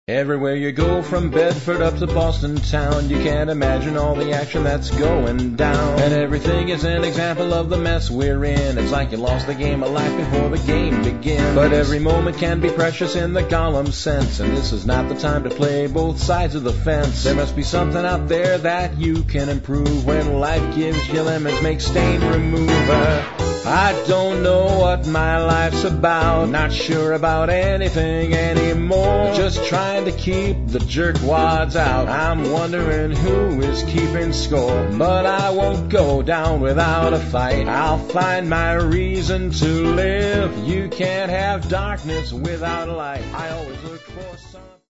Everywhere you go, from Bedford up to Boston town, you can't imagine all the action that's going down. And everything is an example of the mess we're in. It's like you lost the game of life before the game begins. But every moment can be precious in the Gollum sense, and this is not the time to play both sides of the fence. There must be something out there that you can improve. When life gives you lemons, make stain remover. I don't know what my life's about, not sure about anything anymore. Just trying to keep the jerkwads out. I'm wondering who is keeping score. But I won't go down without a fight. I'll find my reason to live. You can't have darkness without light. I always look for